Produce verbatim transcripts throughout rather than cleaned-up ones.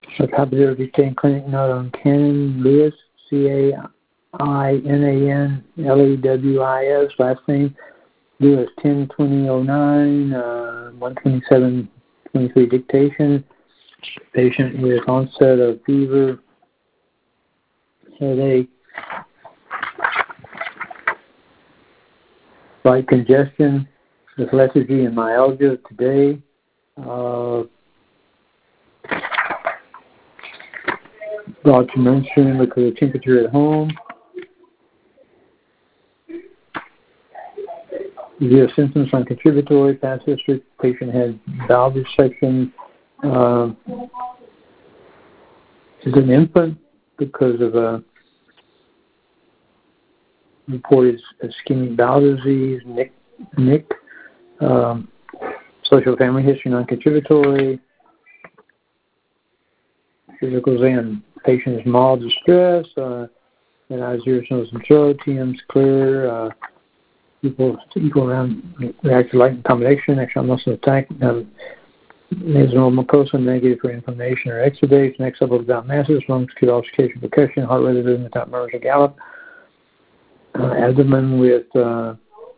A copy of the retained clinic note on Canon Lewis, C A I N A N L E W I S, last name Lewis, ten twenty oh nine, uh, one twenty-seven twenty-three dictation. Patient with onset of fever, headache, slight congestion with lethargy and myalgia today. Uh, brought to mention because of temperature at home. Severe symptoms non-contributory. Past history: patient had bowel dissection. Uh, is an infant because of a reported ischemic bowel disease. Nick, Nick. Um, social family history non-contributory. Physical exam: patient is mild distress. Uh, and eyes, ears, nose, and throat. T M's clear. Uh, People equal around react to light combination, extra muscle attack, um, nasal mucosa, negative for inflammation or exudates, next up without masses, lungs, acute auscultation, percussion, heart rate rhythm without murmurs or gallop, uh, abdomen with uh,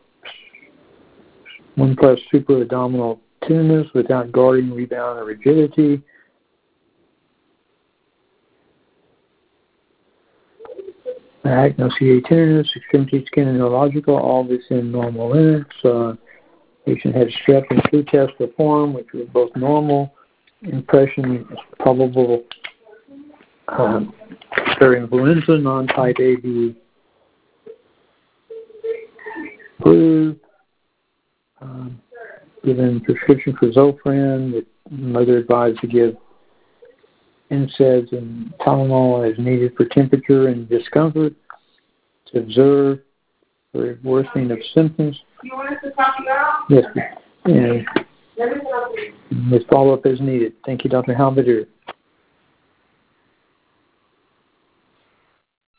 one plus super abdominal tenderness without guarding, rebound, or rigidity. Back, no C A tenderness, extremity, skin, and neurological, all this in normal limits. Uh, patient had strep and flu test performed, which was both normal. Impression is probable um, for influenza, non-type A B flu. Um, given prescription for Zofran, the mother advised to give N SAIDs and Tylenol as needed for temperature and discomfort, to observe for worsening of symptoms. You want us to talk about? Yes, and with follow-up as needed. Thank you, Doctor Halbert.